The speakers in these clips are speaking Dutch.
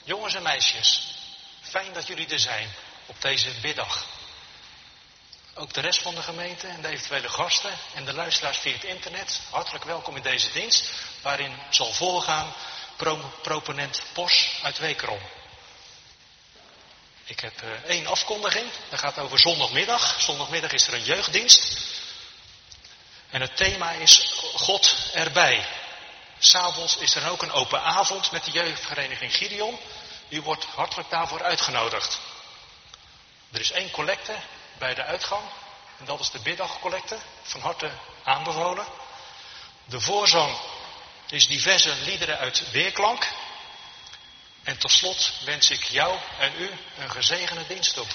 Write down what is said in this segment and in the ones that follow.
Jongens en meisjes, fijn dat jullie er zijn op deze biddag. Ook de rest van de gemeente en de eventuele gasten en de luisteraars via het internet, hartelijk welkom in deze dienst, waarin zal voorgaan proponent Pos uit Wekerom. Ik heb 1 afkondiging, dat gaat over zondagmiddag. Zondagmiddag is er een jeugddienst. En het thema is God erbij. 'S Avonds is er ook een open avond met de jeugdvereniging Gideon. U wordt hartelijk daarvoor uitgenodigd. Er is 1 collecte bij de uitgang. En dat is de biddagcollecte. Van harte aanbevolen. De voorzang is diverse liederen uit Weerklank. En tot slot wens ik jou en u een gezegende dienst toe.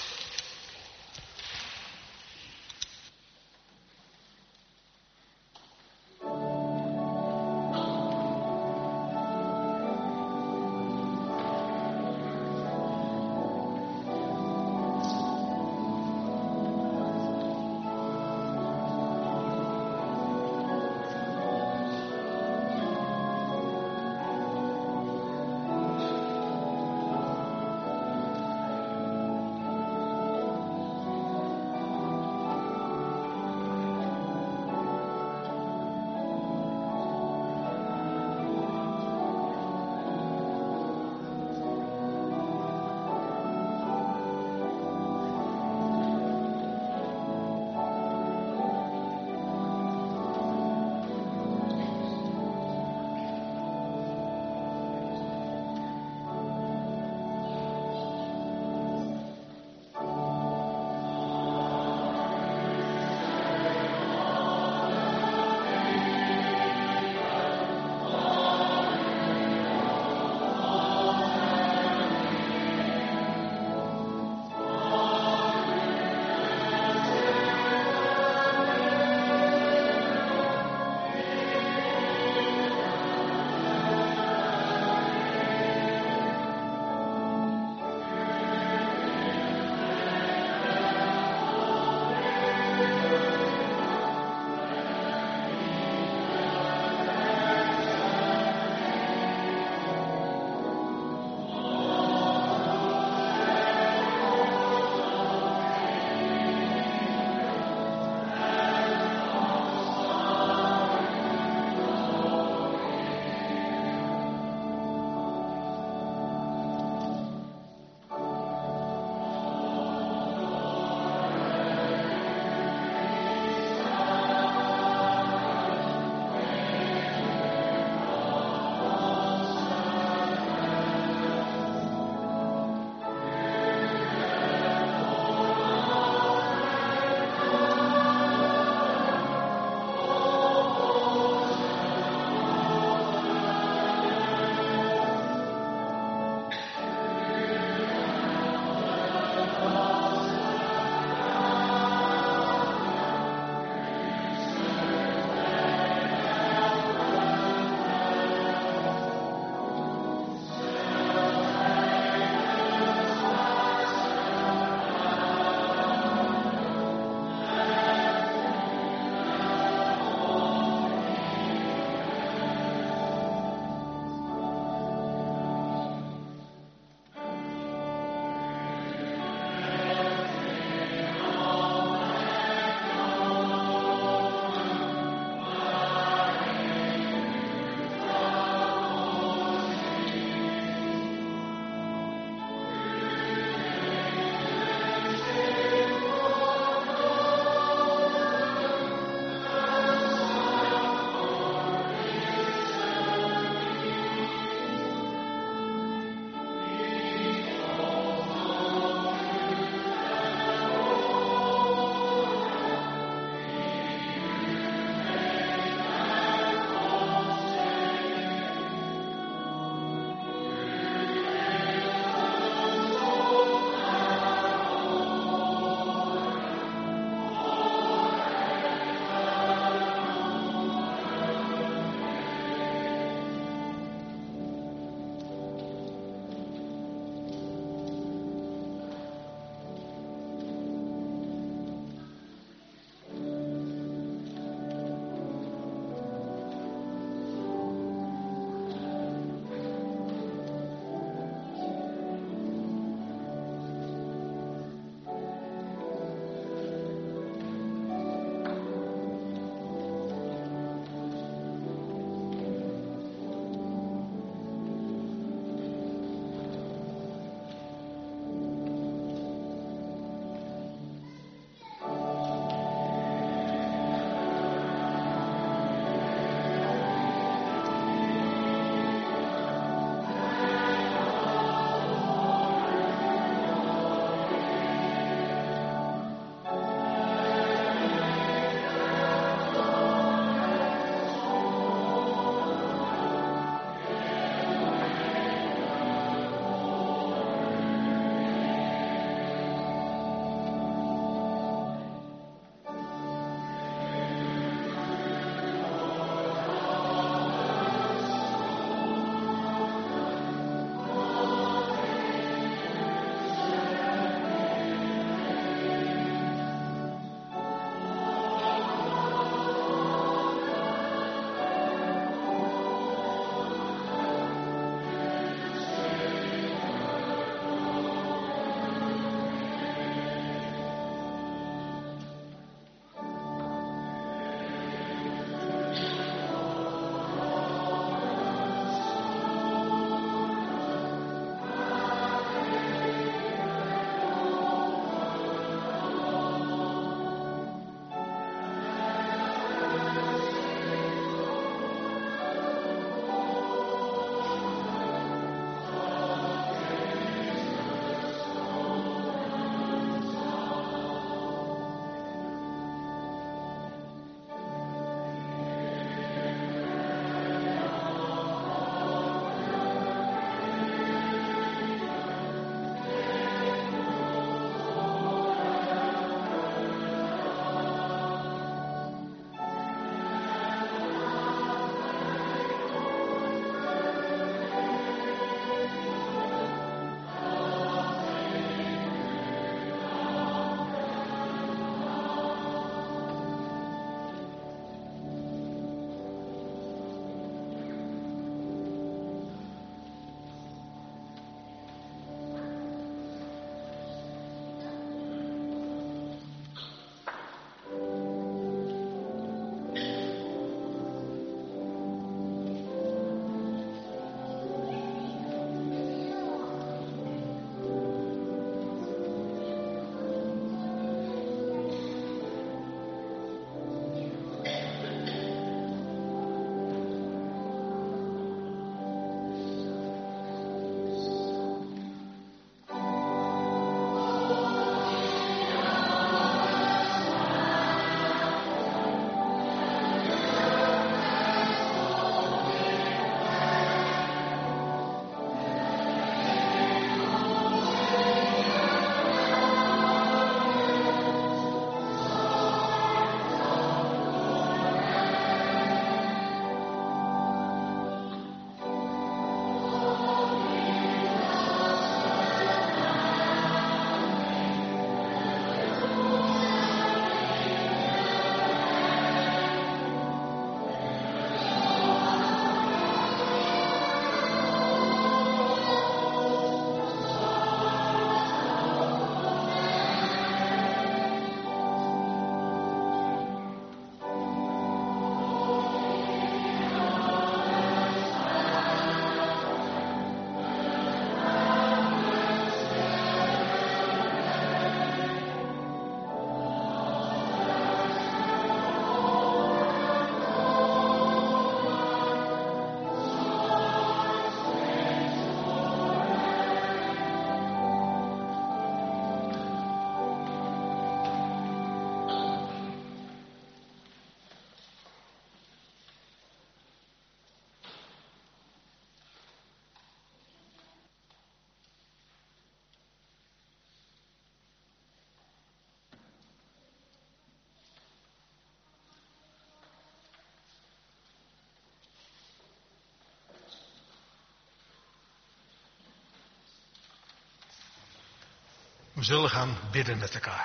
We zullen gaan bidden met elkaar.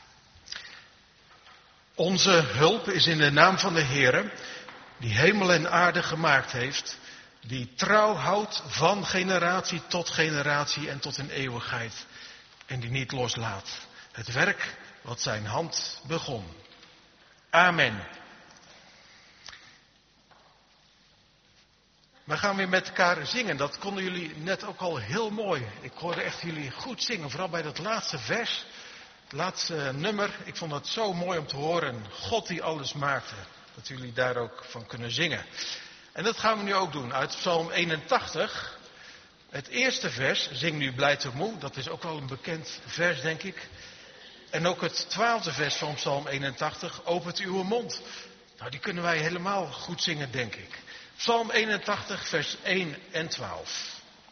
Onze hulp is in de naam van de Heere, die hemel en aarde gemaakt heeft, die trouw houdt van generatie tot generatie en tot in eeuwigheid, en die niet loslaat het werk wat zijn hand begon. Amen. We gaan weer met elkaar zingen. Dat konden jullie net ook al heel mooi. Ik hoorde echt jullie goed zingen. Vooral bij dat laatste vers. Het laatste nummer. Ik vond het zo mooi om te horen. God die alles maakte. Dat jullie daar ook van kunnen zingen. En dat gaan we nu ook doen. Uit Psalm 81. Het eerste vers. Zing nu blij te moe. Dat is ook wel een bekend vers, denk ik. En ook het 12e vers van Psalm 81. Opent uw mond. Nou, die kunnen wij helemaal goed zingen, denk ik. Psalm 81, vers 1 en 12.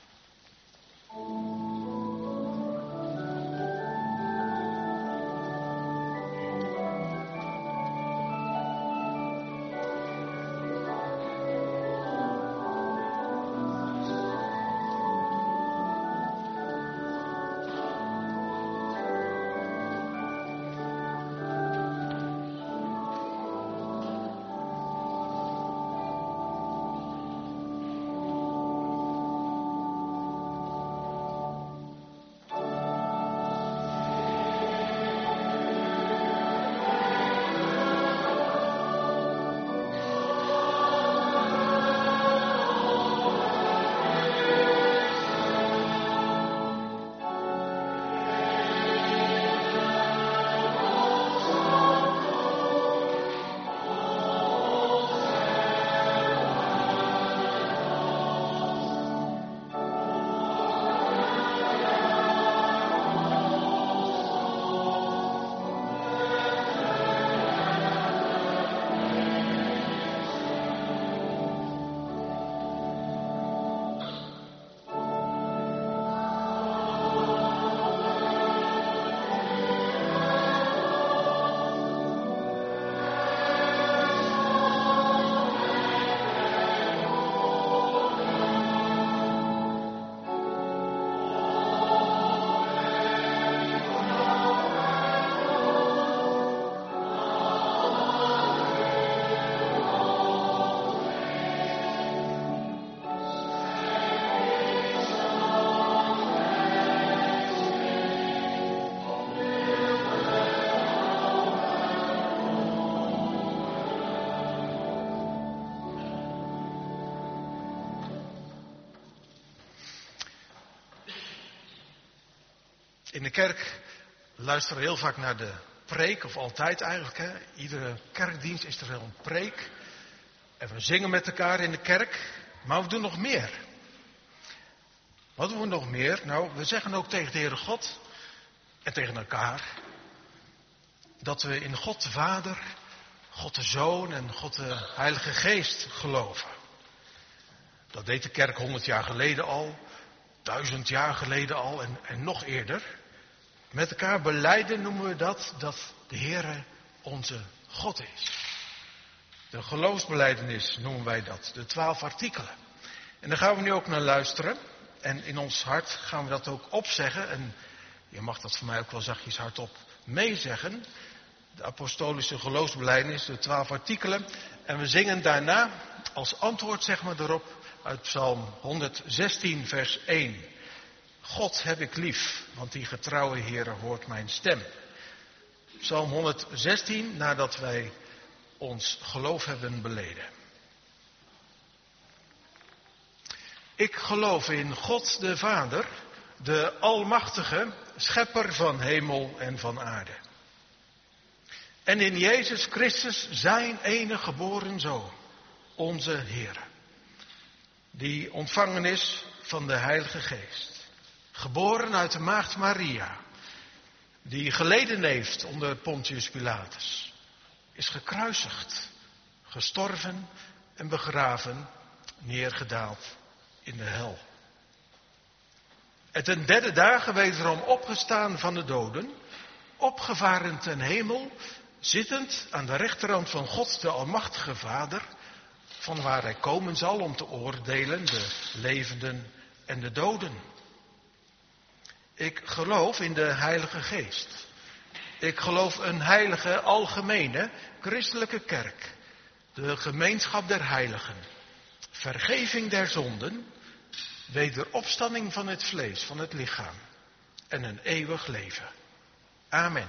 In de kerk luisteren we heel vaak naar de preek, of altijd eigenlijk. Hè. Iedere kerkdienst is er wel een preek. En we zingen met elkaar in de kerk. Maar we doen nog meer. Wat doen we nog meer? Nou, we zeggen ook tegen de Heere God en tegen elkaar dat we in God de Vader, God de Zoon en God de Heilige Geest geloven. Dat deed de kerk 100 jaar geleden al, 1000 jaar geleden al en nog eerder. Met elkaar belijden noemen we dat de Heere onze God is. De geloofsbelijdenis noemen wij dat, de 12 artikelen. En daar gaan we nu ook naar luisteren. En in ons hart gaan we dat ook opzeggen. En je mag dat voor mij ook wel zachtjes hardop meezeggen. De apostolische geloofsbelijdenis, de 12 artikelen. En we zingen daarna als antwoord zeg maar erop uit Psalm 116 vers 1. God heb ik lief, want die getrouwe Heere hoort mijn stem. Psalm 116, nadat wij ons geloof hebben beleden. Ik geloof in God de Vader, de Almachtige, schepper van hemel en van aarde. En in Jezus Christus, zijn enige geboren Zoon, onze Heere. Die ontvangen is van de Heilige Geest. Geboren uit de maagd Maria. Die geleden heeft onder Pontius Pilatus. Is gekruisigd, gestorven en begraven, neergedaald in de hel. En ten derde dagen wederom opgestaan van de doden, opgevaren ten hemel, zittend aan de rechterhand van God de Almachtige Vader, van waar hij komen zal om te oordelen de levenden en de doden. Ik geloof in de Heilige Geest. Ik geloof een heilige, algemene, christelijke kerk. De gemeenschap der heiligen. Vergeving der zonden. Wederopstanding van het vlees, van het lichaam. En een eeuwig leven. Amen.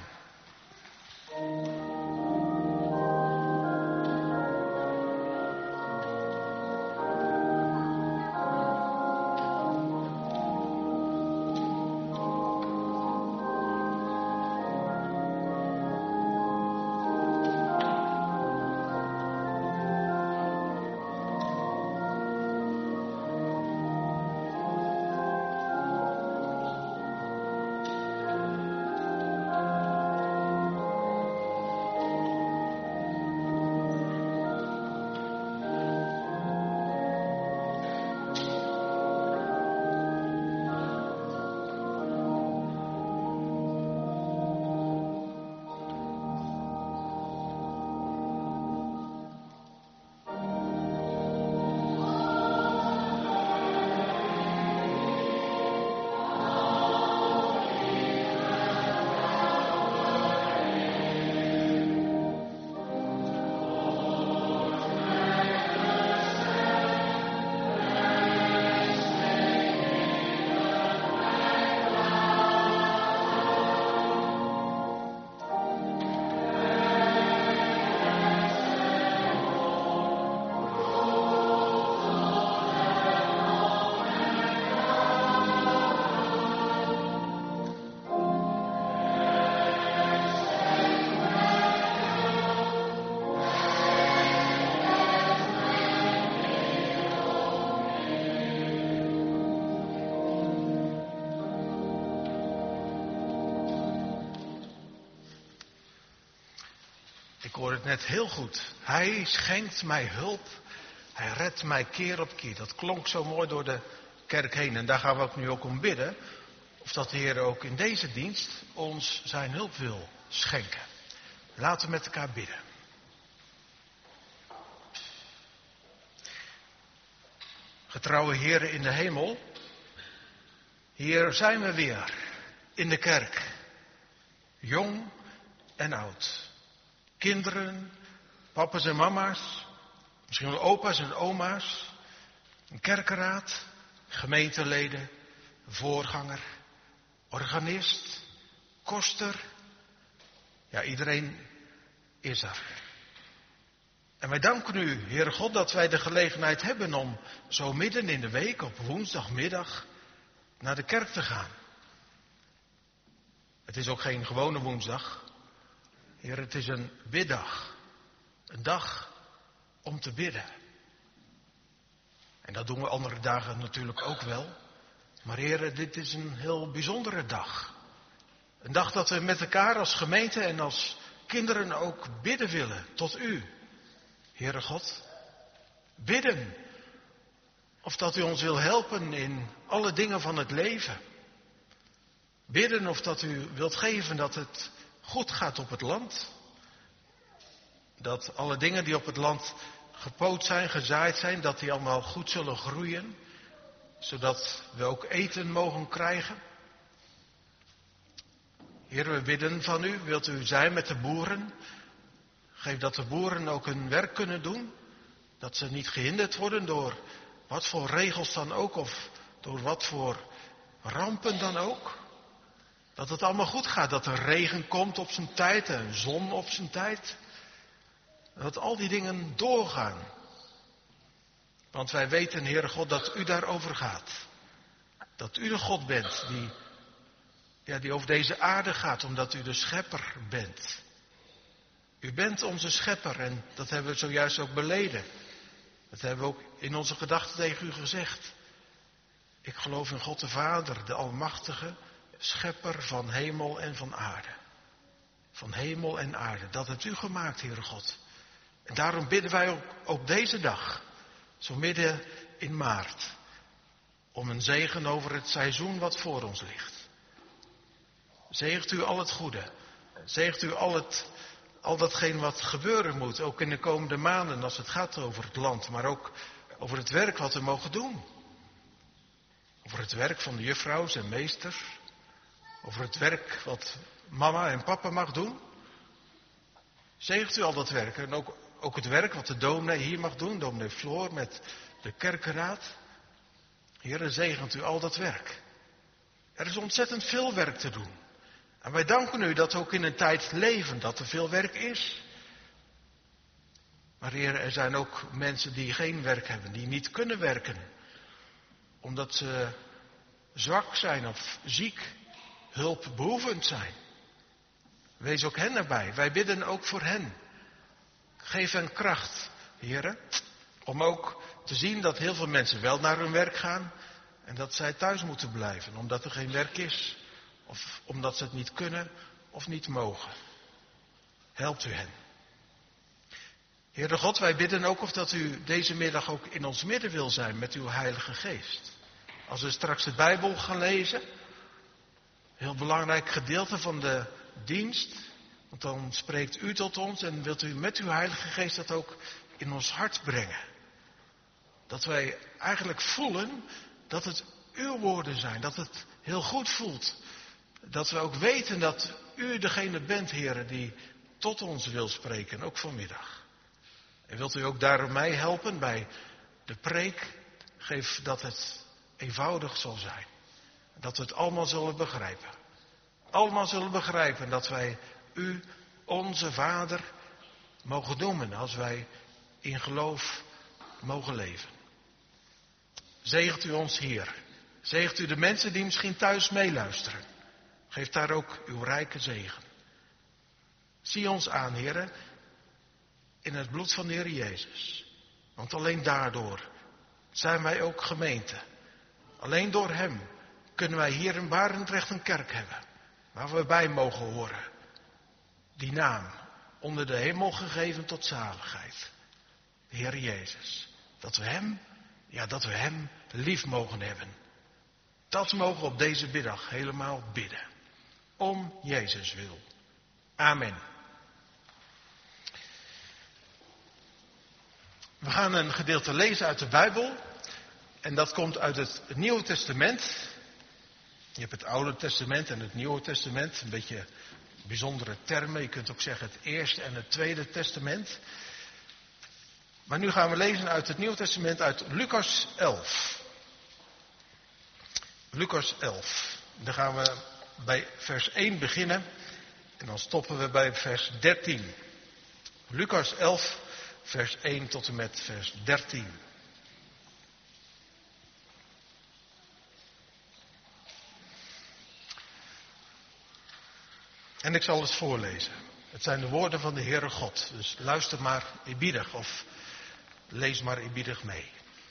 Ik hoor het net heel goed. Hij schenkt mij hulp. Hij redt mij keer op keer. Dat klonk zo mooi door de kerk heen. En daar gaan we ook nu ook om bidden. Of dat de Heer ook in deze dienst ons zijn hulp wil schenken. Laten we met elkaar bidden. Getrouwe Heere in de hemel. Hier zijn we weer in de kerk. Jong en oud. Kinderen, papa's en mama's, misschien wel opa's en oma's, een kerkenraad, gemeenteleden, voorganger, organist, koster. Ja, iedereen is er. En wij danken u, Heere God, dat wij de gelegenheid hebben om zo midden in de week op woensdagmiddag naar de kerk te gaan. Het is ook geen gewone woensdag. Heer, het is een biddag. Een dag om te bidden. En dat doen we andere dagen natuurlijk ook wel. Maar Heer, dit is een heel bijzondere dag. Een dag dat we met elkaar als gemeente en als kinderen ook bidden willen tot u. Heere God, bidden. Of dat u ons wil helpen in alle dingen van het leven. Bidden of dat u wilt geven dat het goed gaat op het land. Dat alle dingen die op het land gepoot zijn, gezaaid zijn, dat die allemaal goed zullen groeien. Zodat we ook eten mogen krijgen. Heer, we bidden van u, wilt u zijn met de boeren. Geef dat de boeren ook hun werk kunnen doen. Dat ze niet gehinderd worden door wat voor regels dan ook of door wat voor rampen dan ook. Dat het allemaal goed gaat, dat er regen komt op zijn tijd en zon op zijn tijd. Dat al die dingen doorgaan. Want wij weten, Heere God, dat u daarover gaat. Dat u de God bent die over deze aarde gaat, omdat u de schepper bent. U bent onze schepper en dat hebben we zojuist ook beleden. Dat hebben we ook in onze gedachten tegen u gezegd. Ik geloof in God de Vader, de Almachtige, schepper van hemel en van aarde. Van hemel en aarde. Dat hebt u gemaakt, Heere God. En daarom bidden wij ook deze dag, zo midden in maart, om een zegen over het seizoen wat voor ons ligt. Zegent u al het goede. Zegent u al datgene wat gebeuren moet, ook in de komende maanden als het gaat over het land, maar ook over het werk wat we mogen doen. Over het werk van de juffrouws en meesters, over het werk wat mama en papa mag doen. Zegent u al dat werk en ook het werk wat de dominee hier mag doen, dominee Floor met de kerkenraad. Heere, zegent u al dat werk. Er is ontzettend veel werk te doen. En wij danken u dat ook in een tijd leven dat er veel werk is. Maar Heer, er zijn ook mensen die geen werk hebben, die niet kunnen werken. Omdat ze zwak zijn of ziek, hulpbehoevend zijn. Wees ook hen erbij. Wij bidden ook voor hen. Geef hen kracht, Heer. Om ook te zien dat heel veel mensen wel naar hun werk gaan. En dat zij thuis moeten blijven, omdat er geen werk is. Of omdat ze het niet kunnen of niet mogen. Helpt u hen. Heere God, wij bidden ook of dat u deze middag ook in ons midden wil zijn met uw Heilige Geest. Als we straks de Bijbel gaan lezen, heel belangrijk gedeelte van de dienst, want dan spreekt u tot ons en wilt u met uw Heilige Geest dat ook in ons hart brengen. Dat wij eigenlijk voelen dat het uw woorden zijn, dat het heel goed voelt. Dat we ook weten dat u degene bent, Heere, die tot ons wil spreken, ook vanmiddag. En wilt u ook daarom mij helpen bij de preek? Geef dat het eenvoudig zal zijn. Dat we het allemaal zullen begrijpen. Allemaal zullen begrijpen dat wij u, onze Vader, mogen noemen als wij in geloof mogen leven. Zegent u ons hier. Zegent u de mensen die misschien thuis meeluisteren. Geef daar ook uw rijke zegen. Zie ons aan, Heere, in het bloed van de Heer Jezus. Want alleen daardoor zijn wij ook gemeente. Alleen door Hem kunnen wij hier in Barendrecht een kerk hebben. Waar we bij mogen horen. Die naam, onder de hemel gegeven tot zaligheid. De Heer Jezus. Dat we Hem lief mogen hebben. Dat mogen we op deze middag helemaal bidden. Om Jezus wil. Amen. We gaan een gedeelte lezen uit de Bijbel. En dat komt uit het Nieuwe Testament. Je hebt het Oude Testament en het Nieuwe Testament. Een beetje bijzondere termen. Je kunt ook zeggen het Eerste en het Tweede Testament. Maar nu gaan we lezen uit het Nieuwe Testament uit Lucas 11. Lucas 11. Dan gaan we bij vers 1 beginnen. En dan stoppen we bij vers 13. Lucas 11, vers 1 tot en met vers 13. En ik zal het voorlezen. Het zijn de woorden van de Heere God. Dus luister maar eerbiedig of lees maar eerbiedig mee.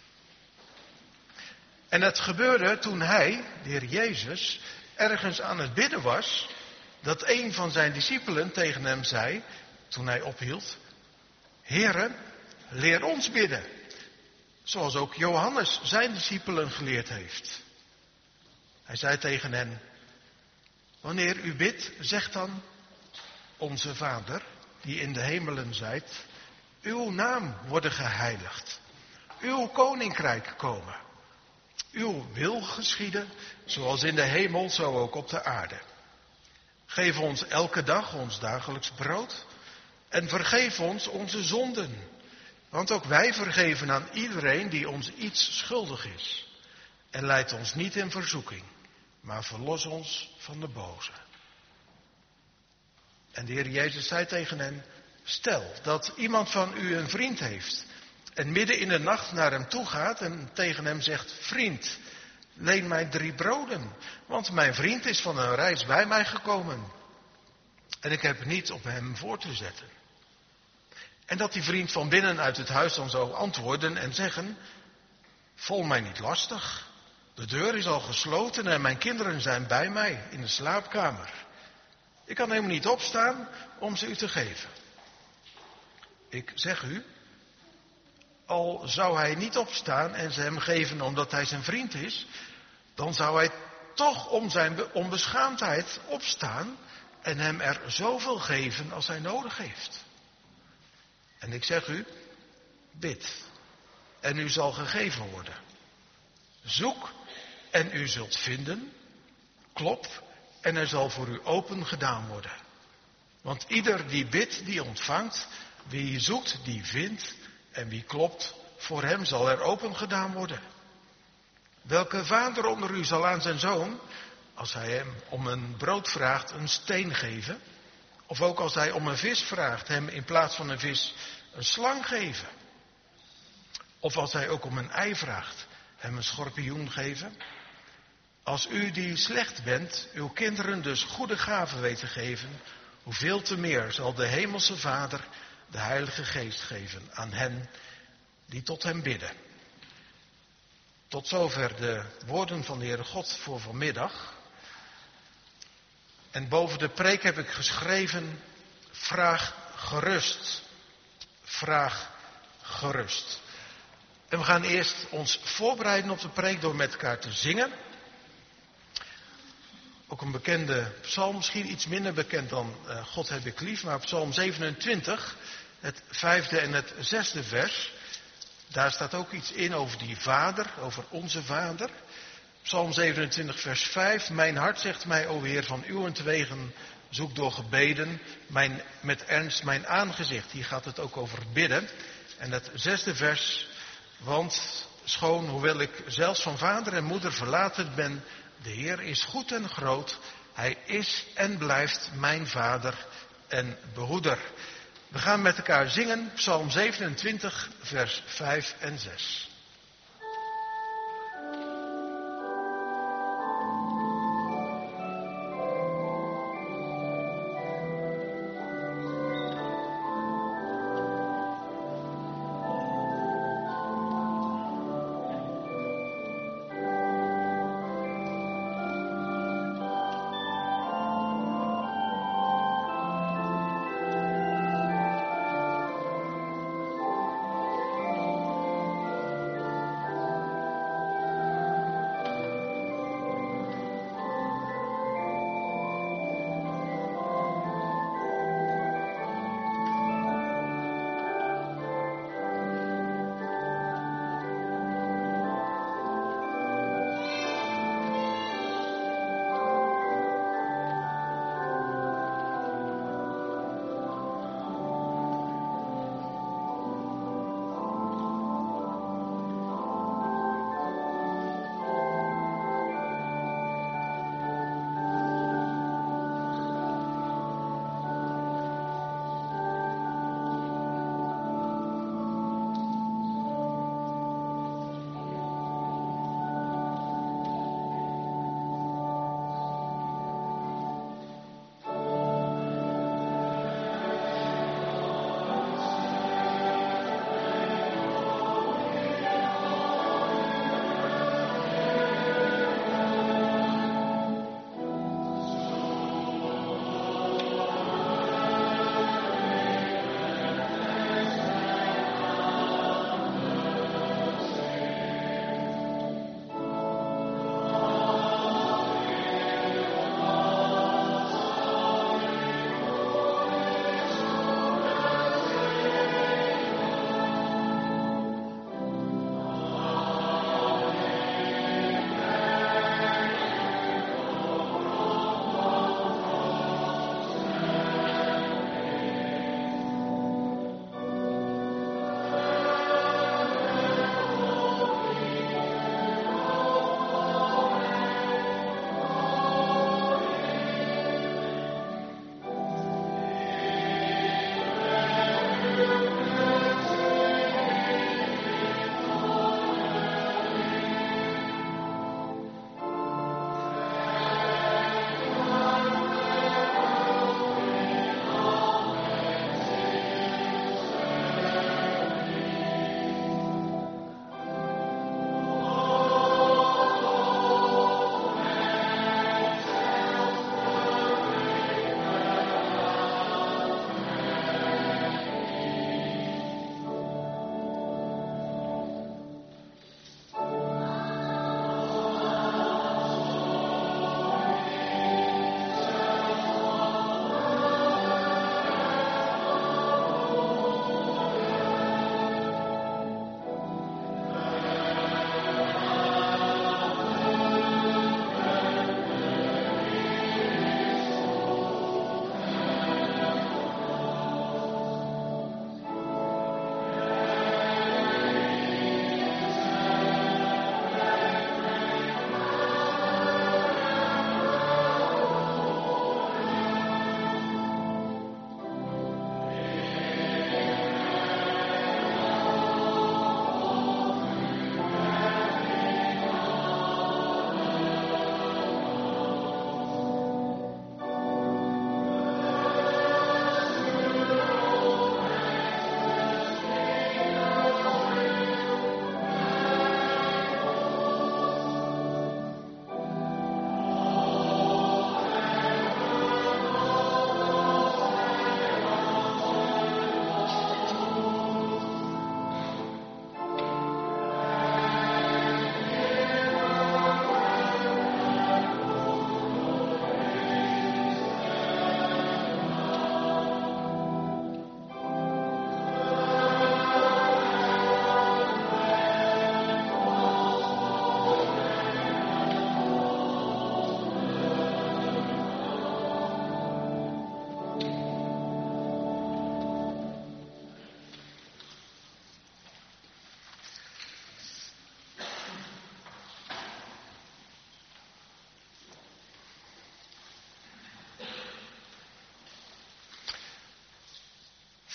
En het gebeurde toen hij, de Heer Jezus, ergens aan het bidden was, dat een van zijn discipelen tegen hem zei, toen hij ophield, Heere, leer ons bidden, zoals ook Johannes zijn discipelen geleerd heeft. Hij zei tegen hen, wanneer u bidt, zeg dan, onze Vader, die in de hemelen zijt, uw naam worden geheiligd, uw koninkrijk komen. Uw wil geschieden, zoals in de hemel, zo ook op de aarde. Geef ons elke dag ons dagelijks brood en vergeef ons onze zonden. Want ook wij vergeven aan iedereen die ons iets schuldig is. En leid ons niet in verzoeking, maar verlos ons van de boze. En de Heer Jezus zei tegen hen, stel dat iemand van u een vriend heeft en midden in de nacht naar hem toe gaat en tegen hem zegt, vriend, leen mij 3 broden, want mijn vriend is van een reis bij mij gekomen. En ik heb niet op hem voor te zetten. En dat die vriend van binnen uit het huis dan zou antwoorden en zeggen, val mij niet lastig. De deur is al gesloten en mijn kinderen zijn bij mij in de slaapkamer. Ik kan helemaal niet opstaan om ze u te geven. Ik zeg u, al zou hij niet opstaan en ze hem geven omdat hij zijn vriend is, dan zou hij toch om zijn onbeschaamdheid opstaan en hem er zoveel geven als hij nodig heeft. En ik zeg u, bid en u zal gegeven worden. Zoek en u zult vinden. Klop en er zal voor u open gedaan worden. Want ieder die bidt, die ontvangt, wie zoekt, die vindt, en wie klopt, voor hem zal er open gedaan worden. Welke vader onder u zal aan zijn zoon, als hij hem om een brood vraagt, een steen geven? Of ook als hij om een vis vraagt, hem in plaats van een vis een slang geven? Of als hij ook om een ei vraagt, hem een schorpioen geven? Als u die slecht bent, uw kinderen dus goede gaven weet te geven, hoeveel te meer zal de hemelse Vader de Heilige Geest geven aan hen die tot hem bidden. Tot zover de woorden van de Heere God voor vanmiddag. En boven de preek heb ik geschreven, vraag gerust. Vraag gerust. En we gaan eerst ons voorbereiden op de preek door met elkaar te zingen. Ook een bekende psalm, misschien iets minder bekend dan God heb ik lief, maar psalm 27, het 5e en het 6e vers. Daar staat ook iets in over die vader, over onze vader. Psalm 27 vers 5, mijn hart zegt mij, o Heer, van uwentwegen zoek door gebeden, met ernst mijn aangezicht. Hier gaat het ook over bidden. En het 6e vers, want schoon, hoewel ik zelfs van vader en moeder verlaten ben, de Heer is goed en groot. Hij is en blijft mijn vader en behoeder. We gaan met elkaar zingen, Psalm 27, vers 5 en 6.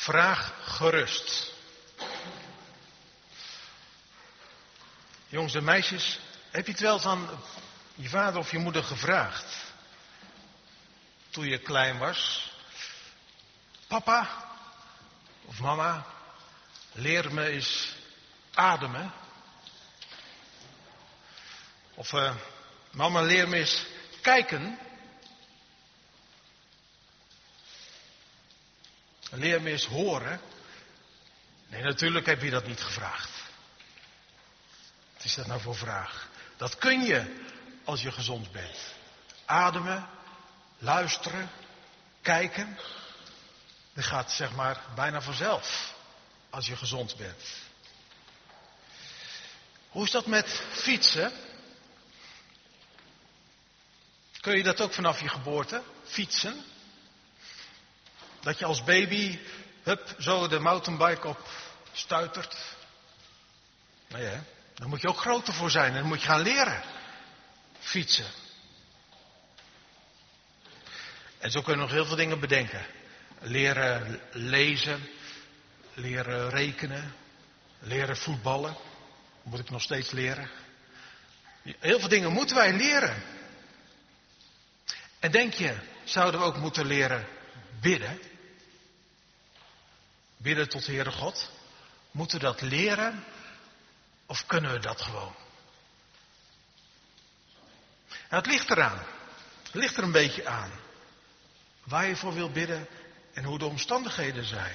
vraag gerust. Jongens en meisjes, heb je het wel eens aan je vader of je moeder gevraagd? Toen je klein was. Papa of mama, leer me eens ademen. Of mama, leer me eens kijken. Leer me eens horen. Nee, natuurlijk heb je dat niet gevraagd. Wat is dat nou voor vraag? Dat kun je als je gezond bent. Ademen, luisteren, kijken. Dat gaat zeg maar bijna vanzelf als je gezond bent. Hoe is dat met fietsen? Kun je dat ook vanaf je geboorte? Fietsen? Dat je als baby, zo de mountainbike op stuitert. Nou ja, daar moet je ook groter voor zijn en dan moet je gaan leren. Fietsen. En zo kunnen we nog heel veel dingen bedenken. Leren lezen, leren rekenen, leren voetballen. Moet ik nog steeds leren. Heel veel dingen moeten wij leren. En denk je, zouden we ook moeten leren bidden? Bidden tot de Heere God? Moeten we dat leren? Of kunnen we dat gewoon? Nou, het ligt eraan. Het ligt er een beetje aan. Waar je voor wil bidden en hoe de omstandigheden zijn.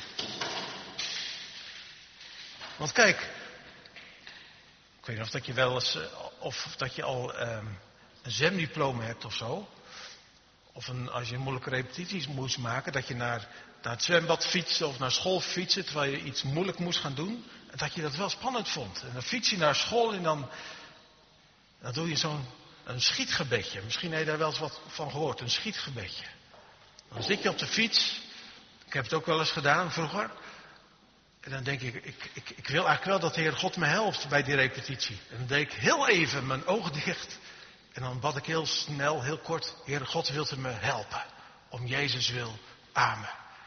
Want kijk, ik weet niet of dat je wel eens, of dat je al een zwemdiploma hebt of zo. Of als je moeilijke repetities moest maken, dat je naar het zwembad fietste of naar school fietste, terwijl je iets moeilijk moest gaan doen. En dat je dat wel spannend vond. En dan fiets je naar school en dan doe je een schietgebedje. Misschien heb je daar wel eens wat van gehoord, een schietgebedje. Dan zit je op de fiets. Ik heb het ook wel eens gedaan vroeger. En dan denk ik wil eigenlijk wel dat de Heer God me helpt bij die repetitie. En dan deed ik heel even mijn ogen dicht. En dan bad ik heel snel, heel kort. Heer God, wilt u me helpen? Om Jezus wil. Amen.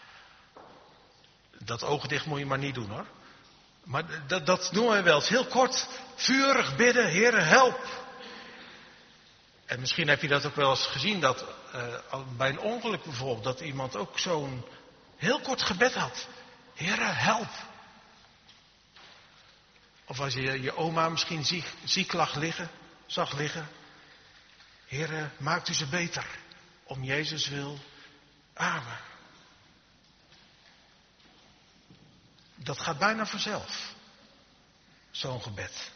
Dat ogen dicht moet je maar niet doen hoor. Maar dat doen wij wel eens. Heel kort, vurig bidden. Heer, help. En misschien heb je dat ook wel eens gezien. Dat bij een ongeluk bijvoorbeeld. Dat iemand ook zo'n heel kort gebed had. Heer, help. Of als je je oma misschien ziek zag liggen. Heer, maakt u ze beter. Om Jezus wil. Amen. Dat gaat bijna vanzelf. Zo'n gebed.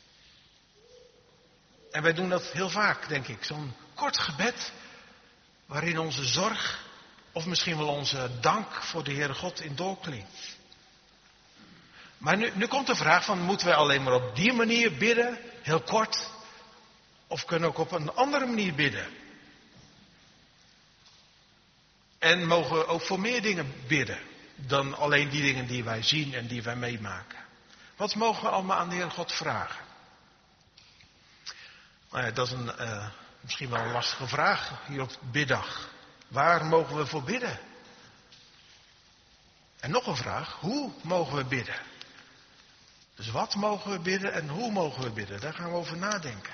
En wij doen dat heel vaak, denk ik. Zo'n kort gebed. Waarin onze zorg. Of misschien wel onze dank voor de Heere God in doorklinkt. Maar nu komt de vraag van, moeten wij alleen maar op die manier bidden? Heel kort. Of kunnen we ook op een andere manier bidden? En mogen we ook voor meer dingen bidden. Dan alleen die dingen die wij zien en die wij meemaken. Wat mogen we allemaal aan de Heer God vragen? Nou ja, dat is misschien wel een lastige vraag hier op biddag. Waar mogen we voor bidden? En nog een vraag, hoe mogen we bidden? Dus wat mogen we bidden en hoe mogen we bidden? Daar gaan we over nadenken.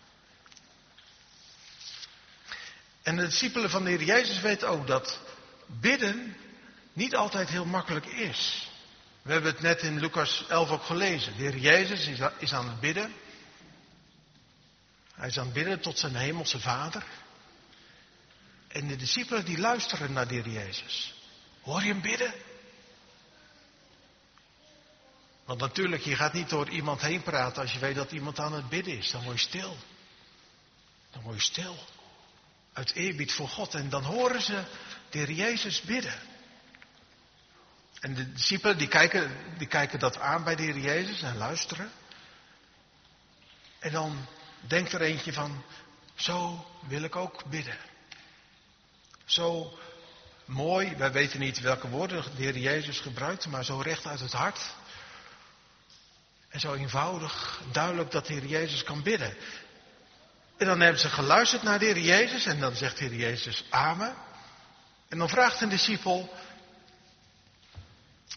En de discipelen van de Heer Jezus weten ook dat bidden niet altijd heel makkelijk is. We hebben het net in Lucas 11 ook gelezen. De Heer Jezus is aan het bidden. Hij is aan het bidden tot zijn hemelse Vader. En de discipelen die luisteren naar de Heer Jezus. Hoor je hem bidden? Want natuurlijk, je gaat niet door iemand heen praten als je weet dat iemand aan het bidden is. Dan word je stil. Dan word je stil. Uit eerbied voor God. En dan horen ze de Heer Jezus bidden. En de discipelen die kijken dat aan bij de Heer Jezus en luisteren. En dan denkt er eentje van, zo wil ik ook bidden. Zo mooi, wij weten niet welke woorden de Heer Jezus gebruikt, maar zo recht uit het hart. En zo eenvoudig, duidelijk dat de Heer Jezus kan bidden. En dan hebben ze geluisterd naar de Heer Jezus en dan zegt de Heer Jezus amen. En dan vraagt een discipel,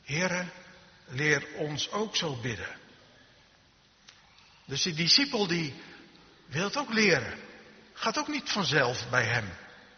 Heere, leer ons ook zo bidden. Dus die discipel die wil het ook leren. Gaat ook niet vanzelf bij hem.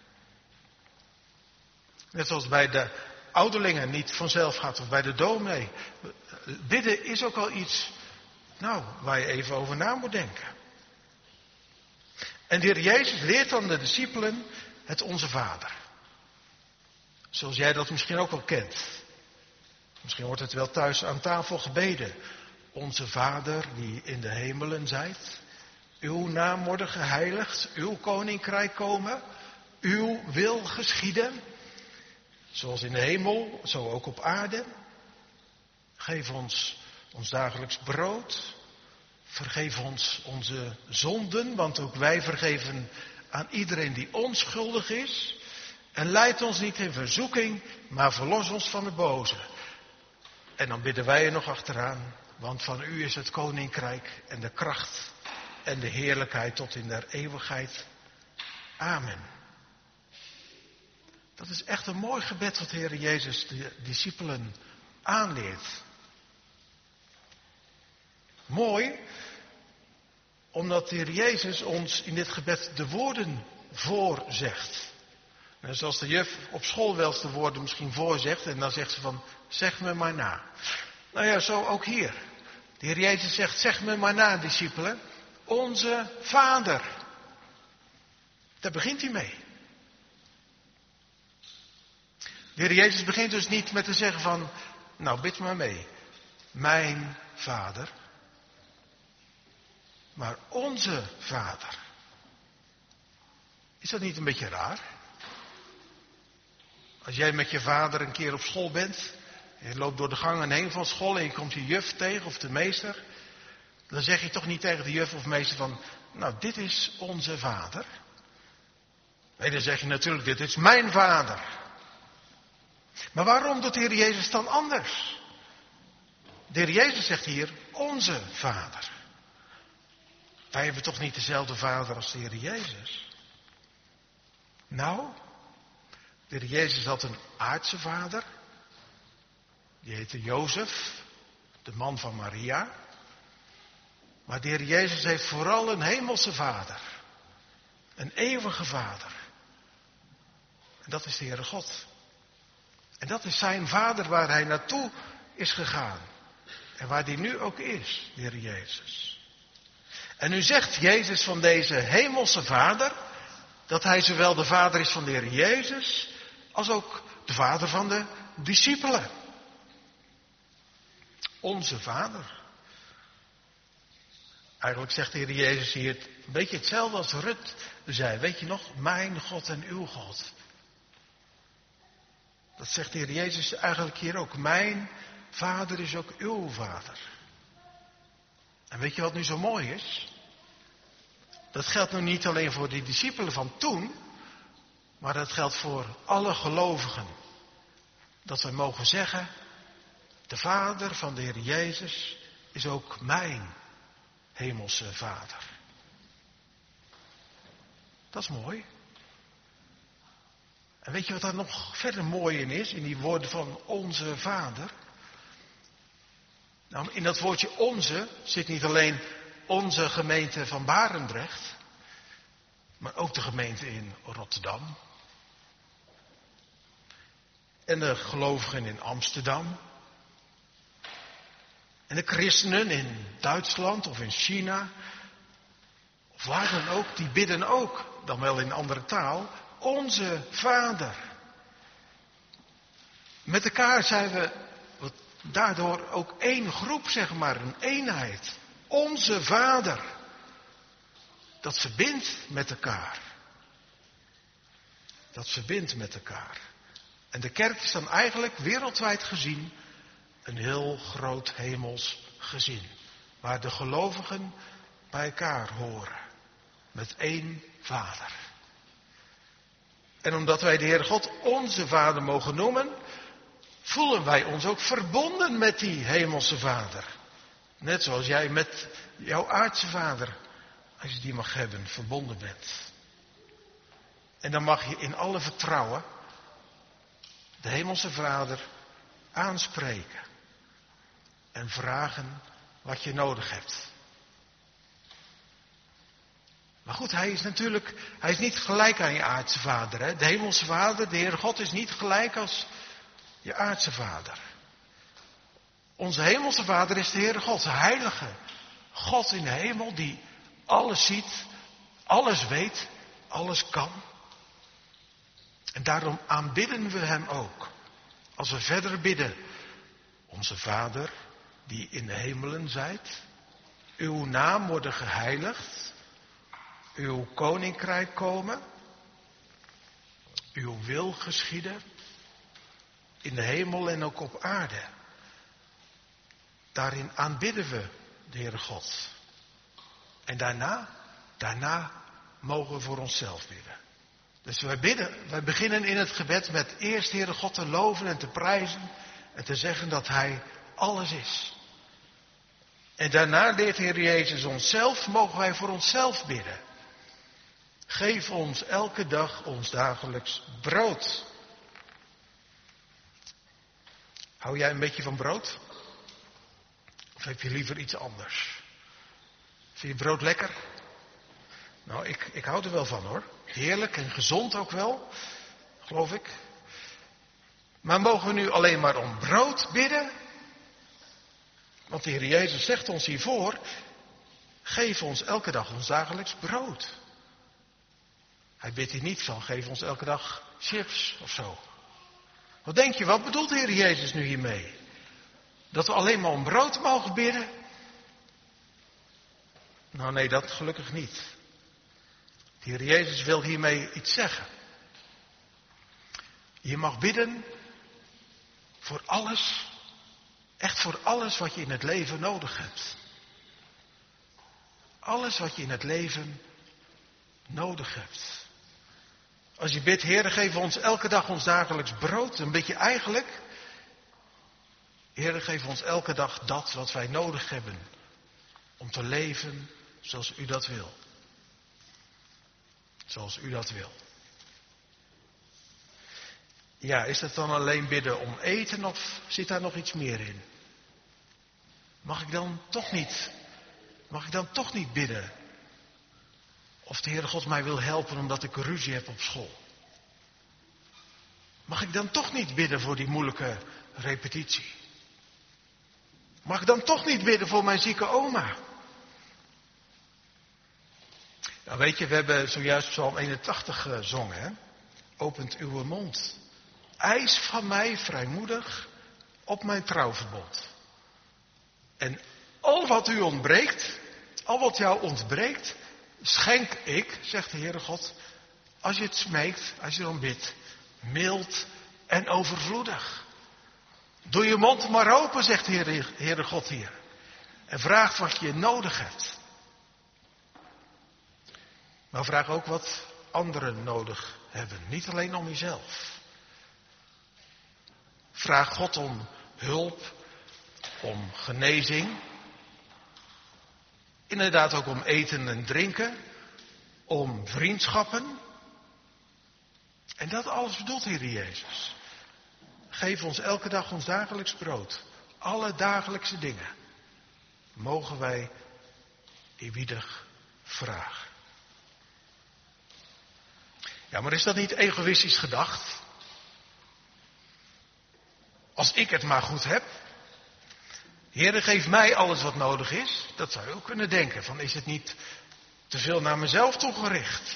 Net zoals bij de ouderlingen niet vanzelf gaat, of bij de dominee. Bidden is ook al iets, waar je even over na moet denken. En de Heer Jezus leert dan de discipelen het Onze Vader. Zoals jij dat misschien ook wel kent. Misschien wordt het wel thuis aan tafel gebeden. Onze Vader die in de hemelen zijt. Uw naam worden geheiligd. Uw koninkrijk komen. Uw wil geschieden. Zoals in de hemel, zo ook op aarde. Geef ons ons dagelijks brood. Vergeef ons onze zonden, want ook wij vergeven aan iedereen die onschuldig is. En leid ons niet in verzoeking, maar verlos ons van de boze. En dan bidden wij er nog achteraan, want van u is het koninkrijk en de kracht en de heerlijkheid tot in der eeuwigheid. Amen. Dat is echt een mooi gebed wat de Heer Jezus de discipelen aanleert. Mooi, omdat de Heer Jezus ons in dit gebed de woorden voorzegt. En zoals de juf op school wel eens de woorden misschien voorzegt en dan zegt ze van, zeg me maar na. Nou ja, zo ook hier. De Heer Jezus zegt, zeg me maar na, discipelen, onze Vader. Daar begint hij mee. De Heer Jezus begint dus niet met te zeggen van, bid maar mee. Mijn Vader. Maar onze Vader. Is dat niet een beetje raar? Als jij met je vader een keer op school bent, je loopt door de gangen heen van school en je komt je juf tegen of de meester, dan zeg je toch niet tegen de juf of meester van, dit is onze vader. Nee, dan zeg je natuurlijk, dit is mijn vader. Maar waarom doet de Heer Jezus dan anders? De Heer Jezus zegt hier, onze Vader. Wij hebben toch niet dezelfde Vader als de Heer Jezus? De Heer Jezus had een aardse vader. Die heette Jozef, de man van Maria. Maar de Heer Jezus heeft vooral een hemelse vader. Een eeuwige vader. En dat is de Heere God. En dat is zijn vader waar hij naartoe is gegaan. En waar hij nu ook is, de Heer Jezus. En nu zegt Jezus van deze hemelse vader, dat hij zowel de vader is van de Heer Jezus, als ook de vader van de discipelen. Onze vader. Eigenlijk zegt de Heer Jezus hier een beetje hetzelfde als Rut zei. Weet je nog, mijn God en uw God. Dat zegt de Heer Jezus eigenlijk hier ook. Mijn vader is ook uw vader. En weet je wat nu zo mooi is? Dat geldt nu niet alleen voor die discipelen van toen, maar dat geldt voor alle gelovigen. Dat wij mogen zeggen, de vader van de Heer Jezus is ook mijn hemelse vader. Dat is mooi. En weet je wat daar nog verder mooi in is, in die woorden van onze vader? In dat woordje onze zit niet alleen onze gemeente van Barendrecht, maar ook de gemeente in Rotterdam. En de gelovigen in Amsterdam. En de christenen in Duitsland of in China. Of waar dan ook, die bidden ook, dan wel in andere taal, onze Vader. Met elkaar zijn we daardoor ook één groep, zeg maar, een eenheid. Onze Vader. Dat verbindt met elkaar. Dat verbindt met elkaar. En de kerk is dan eigenlijk wereldwijd gezien een heel groot hemels gezin. Waar de gelovigen bij elkaar horen. Met één Vader. En omdat wij de Heer God onze Vader mogen noemen, voelen wij ons ook verbonden met die hemelse Vader. Net zoals jij met jouw aardse vader, als je die mag hebben, verbonden bent. En dan mag je in alle vertrouwen de hemelse Vader aanspreken en vragen wat je nodig hebt. Maar goed, hij is niet gelijk aan je aardse vader. Hè? De hemelse vader, de Heere God, is niet gelijk als je aardse vader. Onze hemelse vader is de Heere God, de heilige God in de hemel, die alles ziet, alles weet, alles kan. En daarom aanbidden we hem ook. Als we verder bidden, onze Vader, die in de hemelen zijt, uw naam worden geheiligd, uw koninkrijk komen, uw wil geschieden, in de hemel en ook op aarde. Daarin aanbidden we de Heere God. En daarna mogen we voor onszelf bidden. Dus wij beginnen in het gebed met eerst Heere God te loven en te prijzen en te zeggen dat Hij alles is. En daarna leert Heer Jezus onszelf, mogen wij voor onszelf bidden. Geef ons elke dag ons dagelijks brood. Hou jij een beetje van brood? Of heb je liever iets anders? Vind je brood lekker? Nou, ik hou er wel van hoor. Heerlijk en gezond ook wel, geloof ik. Maar mogen we nu alleen maar om brood bidden? Want de Heer Jezus zegt ons hiervoor, geef ons elke dag ons dagelijks brood. Hij bidt hier niet van, geef ons elke dag chips of zo. Wat denk je, wat bedoelt de Heer Jezus nu hiermee? Dat we alleen maar om brood mogen bidden? Nou nee, dat gelukkig niet. De Heer Jezus wil hiermee iets zeggen. Je mag bidden voor alles, echt voor alles wat je in het leven nodig hebt. Alles wat je in het leven nodig hebt. Als je bidt, Heer, geef ons elke dag ons dagelijks brood, dan bid je eigenlijk, Heer, geef ons elke dag dat wat wij nodig hebben om te leven zoals u dat wil. Zoals u dat wil. Ja, is dat dan alleen bidden om eten of zit daar nog iets meer in? Mag ik dan toch niet bidden? Of de Heere God mij wil helpen omdat ik ruzie heb op school? Mag ik dan toch niet bidden voor die moeilijke repetitie? Mag ik dan toch niet bidden voor mijn zieke oma? Nou weet je, we hebben zojuist Psalm 81 gezongen. Hè? Opent uw mond. Eis van mij vrijmoedig op mijn trouwverbond. En al wat u ontbreekt, al wat jou ontbreekt, schenk ik, zegt de Heere God, als je het smeekt, als je dan bidt, mild en overvloedig. Doe je mond maar open, zegt de Heere God hier. En vraag wat je nodig hebt. Maar vraag ook wat anderen nodig hebben. Niet alleen om jezelf. Vraag God om hulp, om genezing. Inderdaad ook om eten en drinken. Om vriendschappen. En dat alles bedoelt de Heer Jezus. Geef ons elke dag ons dagelijks brood. Alle dagelijkse dingen mogen wij eerbiedig vragen. Ja, maar is dat niet egoïstisch gedacht? Als ik het maar goed heb. Heere, geef mij alles wat nodig is. Dat zou je ook kunnen denken. Van, is het niet te veel naar mezelf toegericht?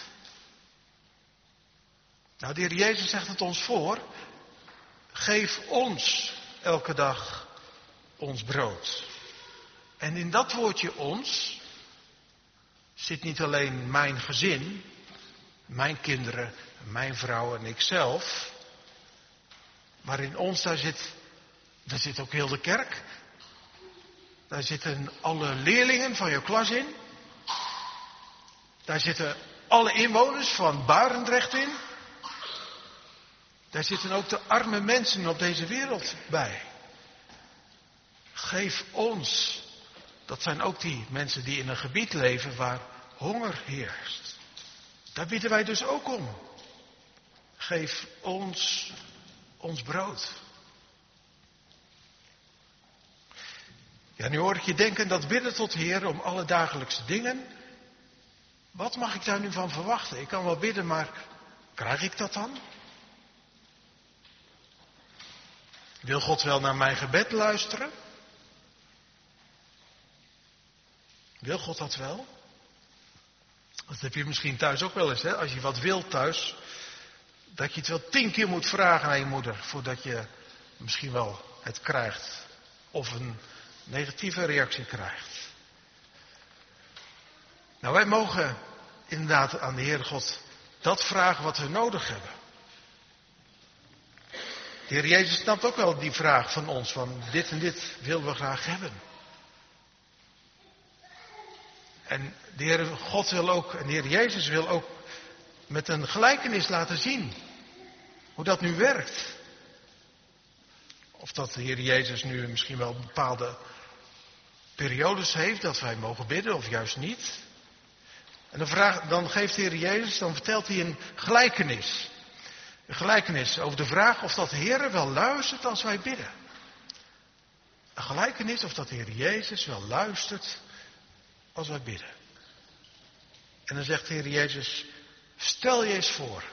Nou, de Heer Jezus zegt het ons voor. Geef ons elke dag ons brood. En in dat woordje ons zit niet alleen mijn gezin, mijn kinderen, mijn vrouw en ikzelf. Maar in ons, daar zit ook heel de kerk. Daar zitten alle leerlingen van je klas in. Daar zitten alle inwoners van Barendrecht in. Daar zitten ook de arme mensen op deze wereld bij. Geef ons. Dat zijn ook die mensen die in een gebied leven waar honger heerst. Daar bidden wij dus ook om. Geef ons ons brood. Ja, nu hoor ik je denken, dat bidden tot de Heer om alle dagelijkse dingen. Wat mag ik daar nu van verwachten? Ik kan wel bidden, maar krijg ik dat dan? Wil God wel naar mijn gebed luisteren? Wil God dat wel? Dat heb je misschien thuis ook wel eens, hè? Als je wat wilt thuis, dat je het wel 10 keer moet vragen aan je moeder voordat je misschien wel het krijgt. Of een negatieve reactie krijgt. Nou, wij mogen inderdaad aan de Heere God dat vragen wat we nodig hebben. De Heer Jezus snapt ook wel die vraag van ons, van dit en dit willen we graag hebben. En de Heer God wil ook, en de Heer Jezus wil ook met een gelijkenis laten zien hoe dat nu werkt. Of dat de Heer Jezus nu misschien wel bepaalde periodes heeft dat wij mogen bidden of juist niet. En dan geeft de Heer Jezus, dan vertelt hij een gelijkenis. Een gelijkenis over de vraag of dat de Heer wel luistert als wij bidden. Een gelijkenis of dat de Heer Jezus wel luistert als wij bidden. En dan zegt de Heer Jezus, stel je eens voor.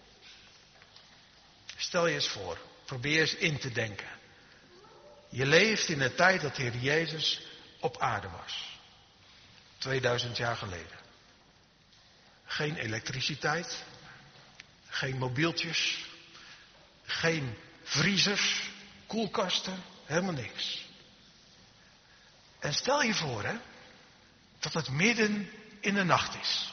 Stel je eens voor. Probeer eens in te denken. Je leeft in de tijd dat de Heer Jezus op aarde was. 2000 jaar geleden. Geen elektriciteit. Geen mobieltjes. Geen vriezers. Koelkasten. Helemaal niks. En stel je voor, hè, dat het midden in de nacht is.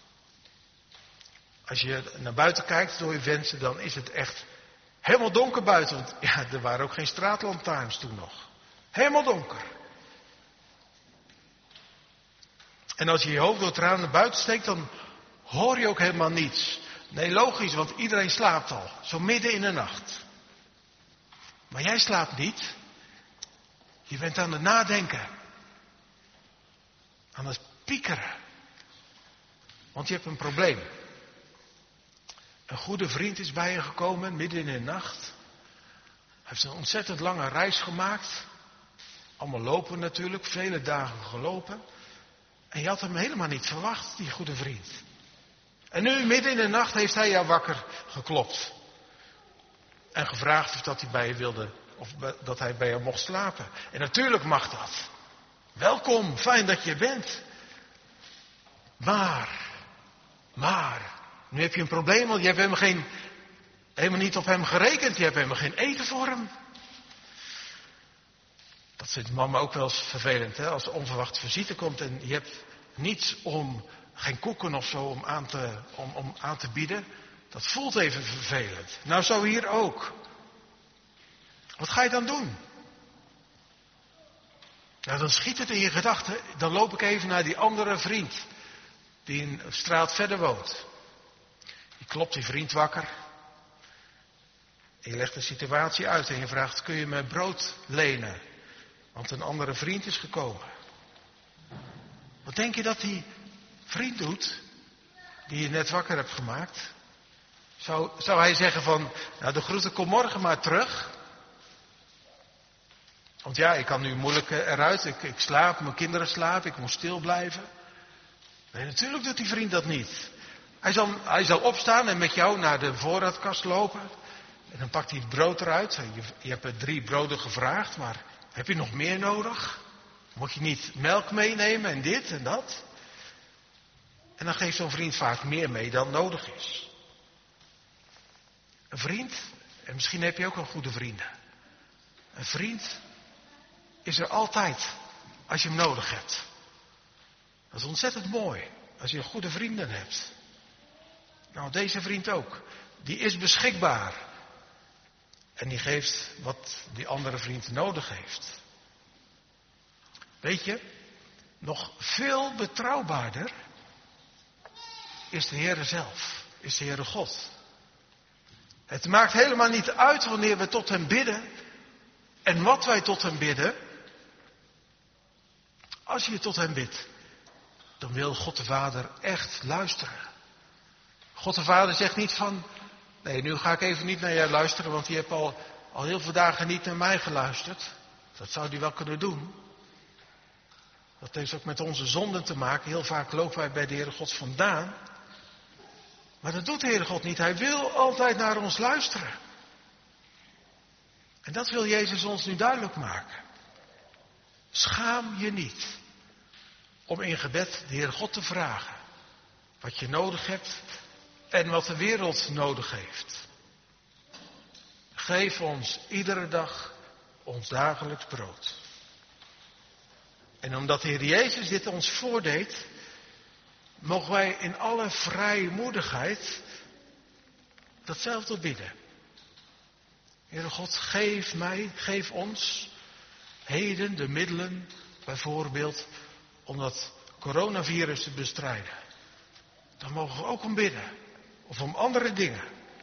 Als je naar buiten kijkt door je venster, dan is het echt helemaal donker buiten. Want ja, er waren ook geen straatlantaarns toen nog. Helemaal donker. En als je je hoofd door het raam naar buiten steekt, dan hoor je ook helemaal niets. Nee, logisch, want iedereen slaapt al. Zo midden in de nacht. Maar jij slaapt niet. Je bent aan het nadenken. Aan het piekeren. Want je hebt een probleem. Een goede vriend is bij je gekomen, midden in de nacht. Hij heeft een ontzettend lange reis gemaakt. Allemaal lopen natuurlijk, vele dagen gelopen. En je had hem helemaal niet verwacht, die goede vriend. En nu, midden in de nacht, heeft hij jou wakker geklopt. En gevraagd of dat hij bij je wilde, of dat hij bij jou mocht slapen. En natuurlijk mag dat. Welkom, fijn dat je er bent. Maar, nu heb je een probleem, want je hebt helemaal niet op hem gerekend. Je hebt helemaal geen eten voor hem. Dat vindt mama ook wel eens vervelend, hè? Als er onverwacht visite komt en je hebt niets geen koeken of zo om aan te bieden. Dat voelt even vervelend. Nou, zo hier ook. Wat ga je dan doen? Nou, dan schiet het in je gedachten. Dan loop ik even naar die andere vriend. Die een straat verder woont. Je klopt die vriend wakker. En je legt de situatie uit en je vraagt, kun je me brood lenen? Want een andere vriend is gekomen. Wat denk je dat die vriend doet, die je net wakker hebt gemaakt? Zou hij zeggen van, nou de groeten, kom morgen maar terug. Want ja, ik kan nu moeilijk eruit, ik slaap, mijn kinderen slapen, ik moet stil blijven. Nee, natuurlijk doet die vriend dat niet. Hij zal opstaan en met jou naar de voorraadkast lopen. En dan pakt hij het brood eruit. Je hebt er 3 broden gevraagd, maar heb je nog meer nodig? Moet je niet melk meenemen en dit en dat? En dan geeft zo'n vriend vaak meer mee dan nodig is. Een vriend, en misschien heb je ook wel goede vrienden. Een vriend is er altijd als je hem nodig hebt. Dat is ontzettend mooi als je goede vrienden hebt. Nou, deze vriend ook. Die is beschikbaar. En die geeft wat die andere vriend nodig heeft. Weet je, nog veel betrouwbaarder is de Heere zelf. Is de Heere God. Het maakt helemaal niet uit wanneer we tot hem bidden. En wat wij tot hem bidden. Als je tot hem bidt, dan wil God de Vader echt luisteren. God de Vader zegt niet van, nee, nu ga ik even niet naar jou luisteren, want je hebt al heel veel dagen niet naar mij geluisterd. Dat zou hij wel kunnen doen. Dat heeft ook met onze zonden te maken. Heel vaak lopen wij bij de Heere God vandaan. Maar dat doet de Heere God niet. Hij wil altijd naar ons luisteren. En dat wil Jezus ons nu duidelijk maken. Schaam je niet om in gebed de Heere God te vragen wat je nodig hebt en wat de wereld nodig heeft. Geef ons iedere dag ons dagelijks brood. En omdat de Heer Jezus dit ons voordeed, mogen wij in alle vrijmoedigheid datzelfde bidden. Heere God, geef ons heden de middelen, bijvoorbeeld, om dat coronavirus te bestrijden. Dan mogen we ook om bidden. Of om andere dingen.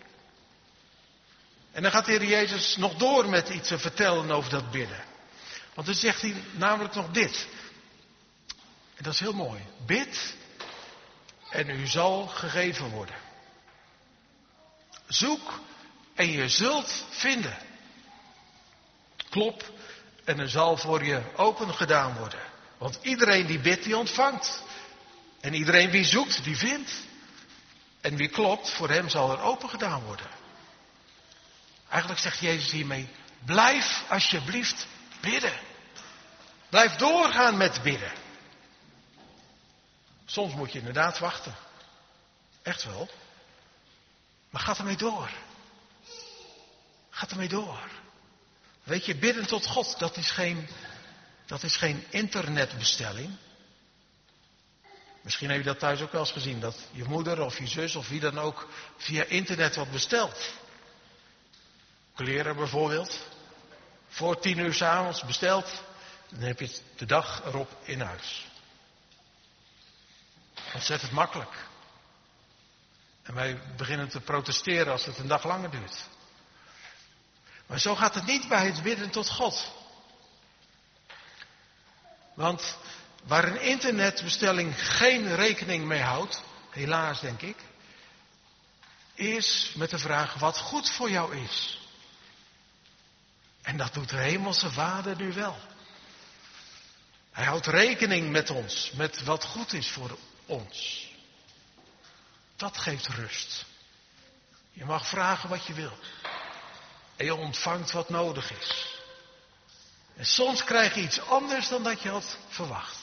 En dan gaat de Heer Jezus nog door met iets te vertellen over dat bidden. Want dan zegt hij namelijk nog dit. En dat is heel mooi. Bid en u zal gegeven worden. Zoek en je zult vinden. Klop en er zal voor je open gedaan worden. Want iedereen die bidt, die ontvangt. En iedereen wie zoekt, die vindt. En wie klopt, voor hem zal er open gedaan worden. Eigenlijk zegt Jezus hiermee, blijf alsjeblieft bidden. Blijf doorgaan met bidden. Soms moet je inderdaad wachten. Echt wel. Maar ga ermee door. Ga ermee door. Weet je, bidden tot God, dat is geen internetbestelling. Misschien heb je dat thuis ook wel eens gezien. Dat je moeder of je zus of wie dan ook via internet wat bestelt. Kleren bijvoorbeeld. Voor 10 uur 's avonds besteld. Dan heb je het de dag erop in huis. Ontzettend makkelijk. En wij beginnen te protesteren als het een dag langer duurt. Maar zo gaat het niet bij het bidden tot God. Want waar een internetbestelling geen rekening mee houdt, helaas denk ik, is met de vraag wat goed voor jou is. En dat doet de hemelse Vader nu wel. Hij houdt rekening met ons, met wat goed is voor ons. Dat geeft rust. Je mag vragen wat je wil. En je ontvangt wat nodig is. En soms krijg je iets anders dan dat je had verwacht.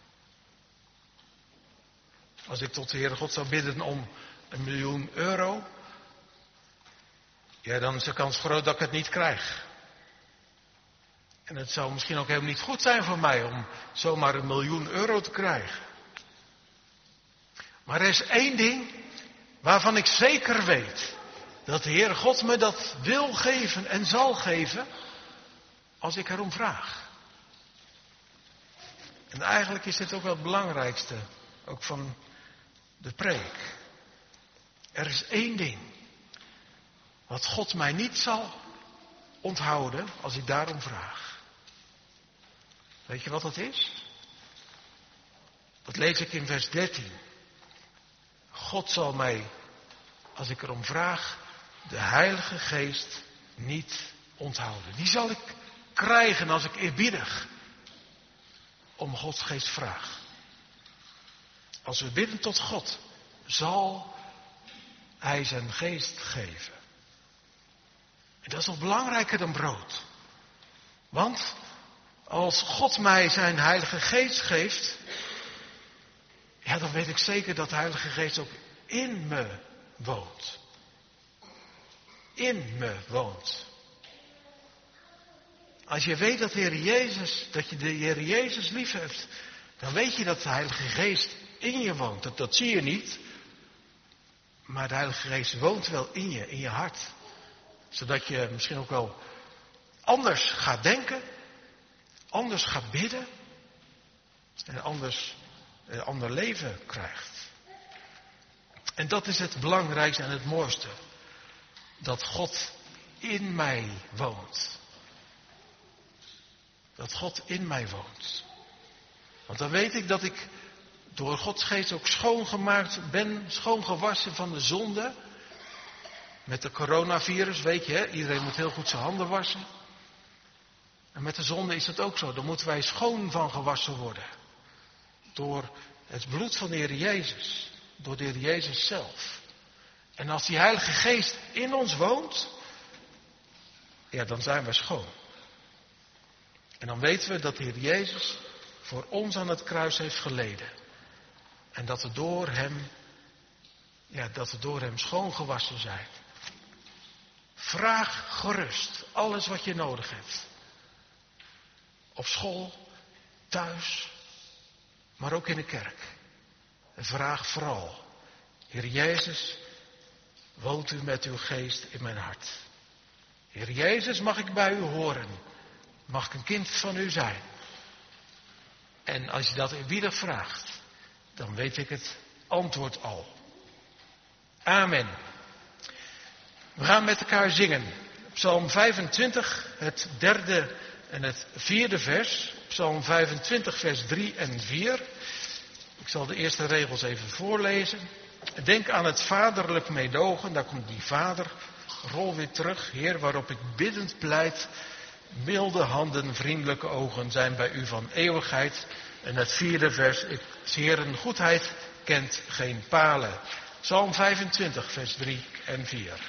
Als ik tot de Heere God zou bidden om €1.000.000, ja, dan is de kans groot dat ik het niet krijg. En het zou misschien ook helemaal niet goed zijn voor mij om zomaar €1.000.000 te krijgen. Maar er is één ding waarvan ik zeker weet. Dat de Heere God me dat wil geven en zal geven als ik erom vraag. En eigenlijk is dit ook wel het belangrijkste, ook van de preek. Er is één ding wat God mij niet zal onthouden als ik daarom vraag. Weet je wat dat is? Dat lees ik in vers 13. God zal mij, als ik erom vraag, de Heilige Geest niet onthouden. Die zal ik krijgen als ik eerbiedig om Gods Geest vraag. Als we bidden tot God, zal Hij zijn geest geven. En dat is nog belangrijker dan brood. Want als God mij zijn Heilige Geest geeft, ja, dan weet ik zeker dat de Heilige Geest ook in me woont. In me woont. Als je weet dat de Heer Jezus lief hebt, dan weet je dat de Heilige Geest in je woont. Dat zie je niet. Maar de Heilige Geest woont wel in je hart. Zodat je misschien ook wel anders gaat denken, anders gaat bidden en anders een ander leven krijgt. En dat is het belangrijkste en het mooiste. Dat God in mij woont. Dat God in mij woont. Want dan weet ik dat ik door Gods geest ook schoongemaakt ben, schoongewassen van de zonde. Met de coronavirus, weet je, hè? Iedereen moet heel goed zijn handen wassen. En met de zonde is het ook zo, daar moeten wij schoon van gewassen worden. door het bloed van de Heer Jezus. Door de Heer Jezus zelf. En als die Heilige Geest in ons woont, ja, dan zijn we schoon. En dan weten we dat de Heer Jezus voor ons aan het kruis heeft geleden. En dat we door hem schoongewassen zijn. Vraag gerust alles wat je nodig hebt. Op school, thuis, maar ook in de kerk. En vraag vooral, Heer Jezus, woont u met uw geest in mijn hart. Heer Jezus, mag ik bij u horen? Mag ik een kind van u zijn? En als je dat eerbiedig vraagt, dan weet ik het antwoord al. Amen. We gaan met elkaar zingen. Psalm 25, het 3e en het 4e vers. Psalm 25, vers 3 en 4. Ik zal de eerste regels even voorlezen. Denk aan het vaderlijk meedogen. Daar komt die vader. Rol weer terug. Heer, waarop ik biddend pleit. Milde handen, vriendelijke ogen zijn bij u van eeuwigheid. En het 4e vers. Heeren goedheid kent geen palen. Psalm 25, vers 3 en 4.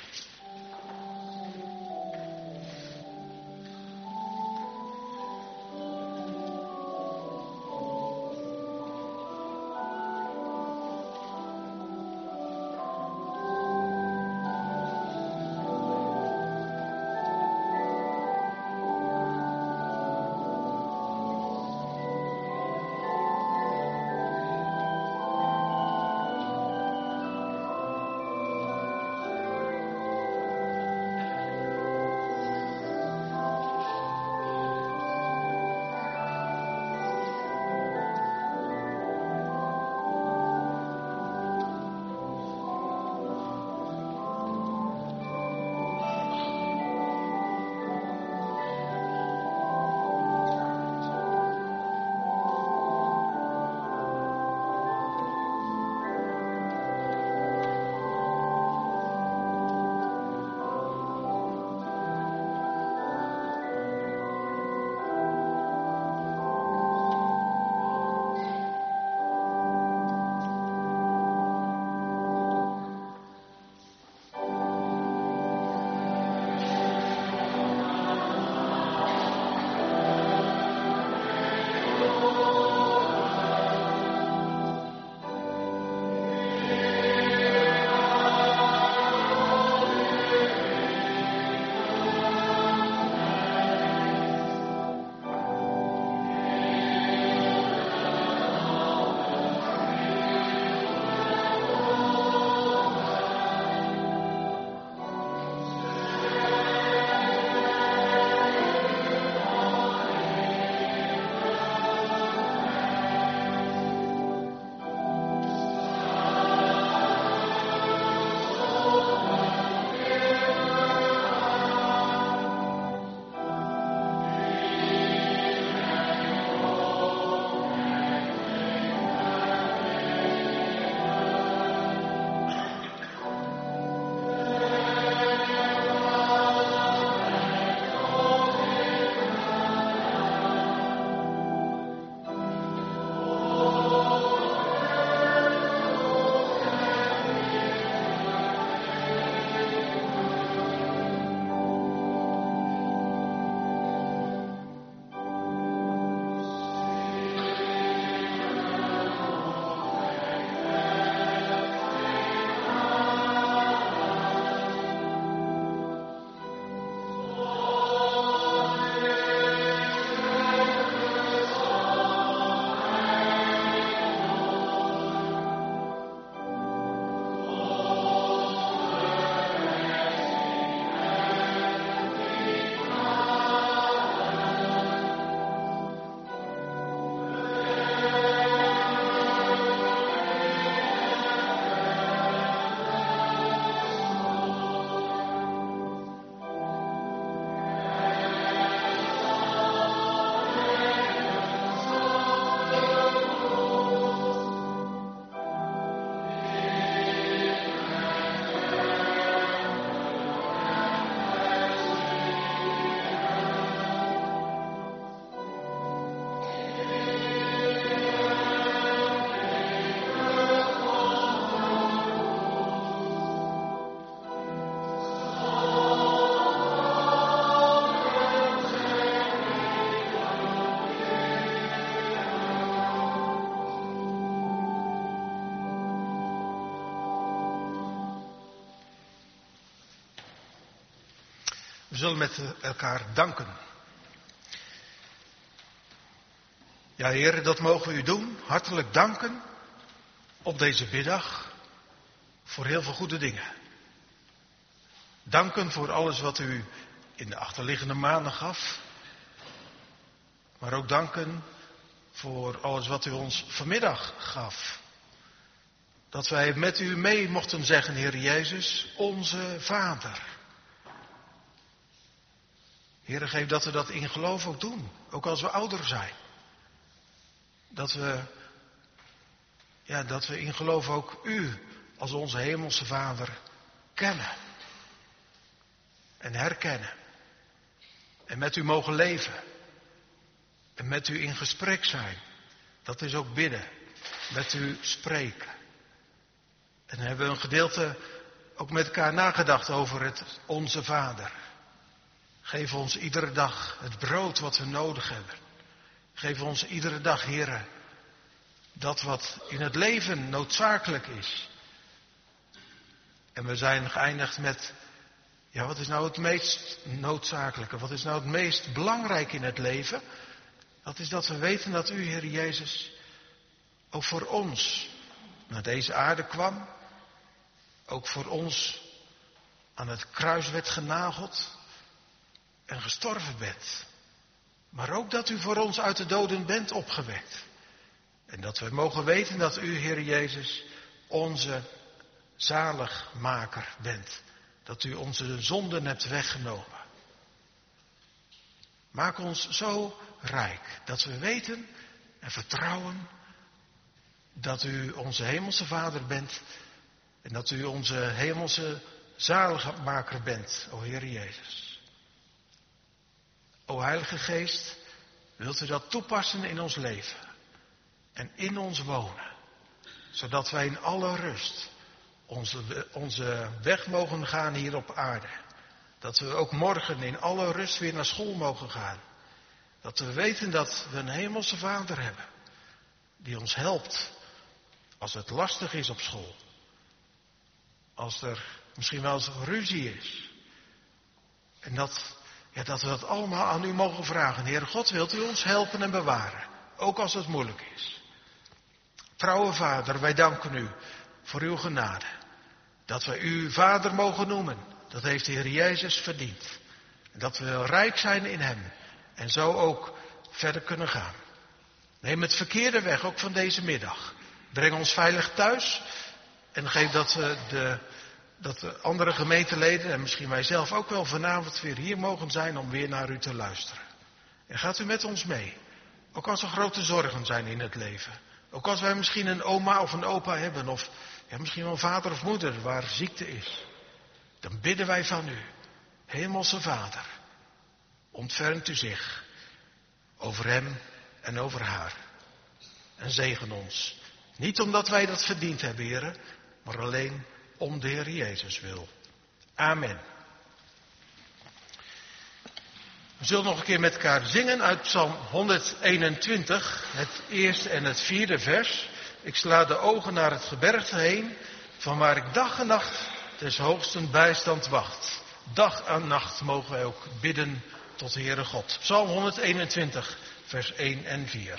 We zullen met elkaar danken. Ja, Heer, dat mogen we u doen. Hartelijk danken op deze middag voor heel veel goede dingen. Danken voor alles wat u in de achterliggende maanden gaf. Maar ook danken voor alles wat u ons vanmiddag gaf. Dat wij met u mee mochten zeggen, Heer Jezus, onze Vader. Heer, geef dat we dat in geloof ook doen, ook als we ouder zijn. Dat we in geloof ook u als onze hemelse Vader kennen. En herkennen. En met u mogen leven. En met u in gesprek zijn. Dat is ook bidden. Met u spreken. En dan hebben we een gedeelte ook met elkaar nagedacht over het Onze Vader. Geef ons iedere dag het brood wat we nodig hebben. Geef ons iedere dag, Heere, dat wat in het leven noodzakelijk is. En we zijn geëindigd met, ja, wat is nou het meest noodzakelijke? Wat is nou het meest belangrijk in het leven? Dat is dat we weten dat u, Heer Jezus, ook voor ons naar deze aarde kwam. Ook voor ons aan het kruis werd genageld en gestorven bent. Maar ook dat u voor ons uit de doden bent opgewekt. En dat we mogen weten dat u, Heer Jezus, onze zaligmaker bent. Dat u onze zonden hebt weggenomen. Maak ons zo rijk dat we weten en vertrouwen dat u onze hemelse Vader bent. En dat u onze hemelse zaligmaker bent, o Heer Jezus. O Heilige Geest, wilt u dat toepassen in ons leven en in ons wonen, zodat wij in alle rust onze weg mogen gaan hier op aarde. Dat we ook morgen in alle rust weer naar school mogen gaan. Dat we weten dat we een hemelse Vader hebben, die ons helpt als het lastig is op school. Als er misschien wel eens ruzie is. En dat we dat allemaal aan u mogen vragen. Heere God, wilt u ons helpen en bewaren. Ook als het moeilijk is. Trouwe Vader, wij danken u voor uw genade. Dat wij u Vader mogen noemen. Dat heeft de Heer Jezus verdiend. En dat we rijk zijn in hem. En zo ook verder kunnen gaan. Neem het verkeerde weg, ook van deze middag. Breng ons veilig thuis. En geef dat de andere gemeenteleden en misschien wij zelf ook wel vanavond weer hier mogen zijn om weer naar u te luisteren. En gaat u met ons mee. Ook als er grote zorgen zijn in het leven. Ook als wij misschien een oma of een opa hebben. Of misschien wel een vader of moeder waar ziekte is. Dan bidden wij van u. Hemelse Vader. Ontfermt u zich over hem en over haar. En zegen ons. Niet omdat wij dat verdiend hebben, heren, maar alleen om de Heer Jezus wil. Amen. We zullen nog een keer met elkaar zingen uit Psalm 121, het eerste en het vierde vers. Ik sla de ogen naar het gebergte heen, van waar ik dag en nacht des hoogsten bijstand wacht. Dag en nacht mogen wij ook bidden tot de Heere God. Psalm 121, vers 1 en 4.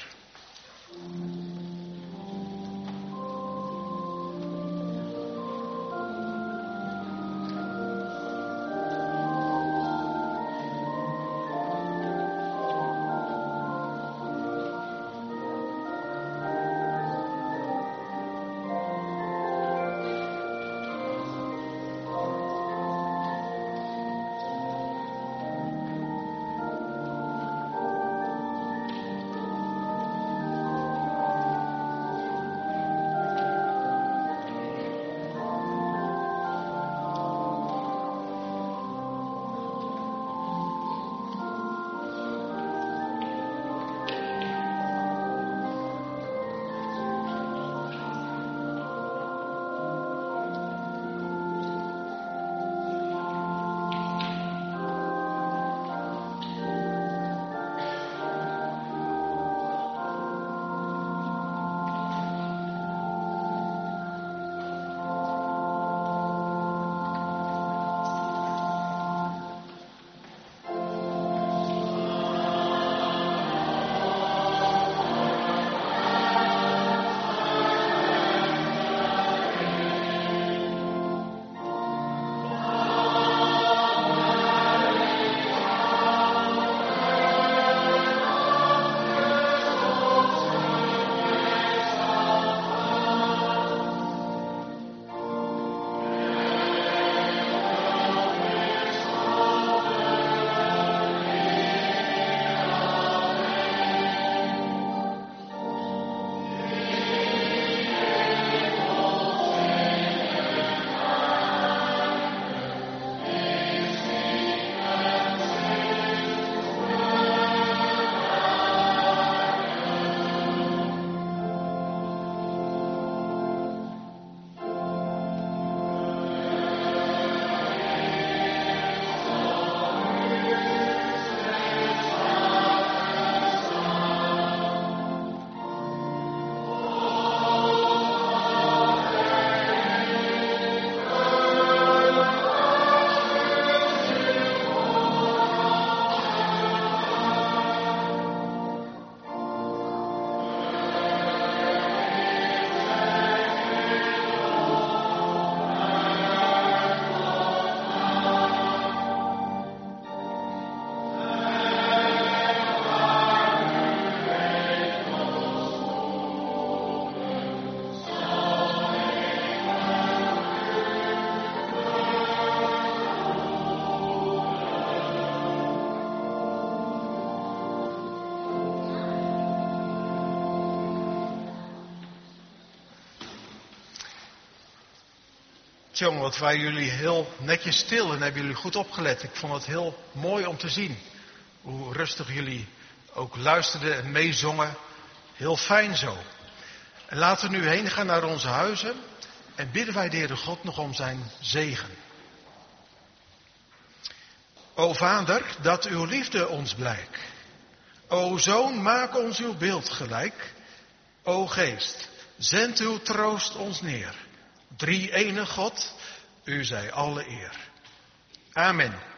Tjonge, wat waren jullie heel netjes stil en hebben jullie goed opgelet. Ik vond het heel mooi om te zien. Hoe rustig jullie ook luisterden en meezongen. Heel fijn zo. En laten we nu heen gaan naar onze huizen. En bidden wij de Heere God nog om zijn zegen. O Vader, dat uw liefde ons blijkt. O Zoon, maak ons uw beeld gelijk. O Geest, zend uw troost ons neer. Drie-ene God, u zij alle eer. Amen.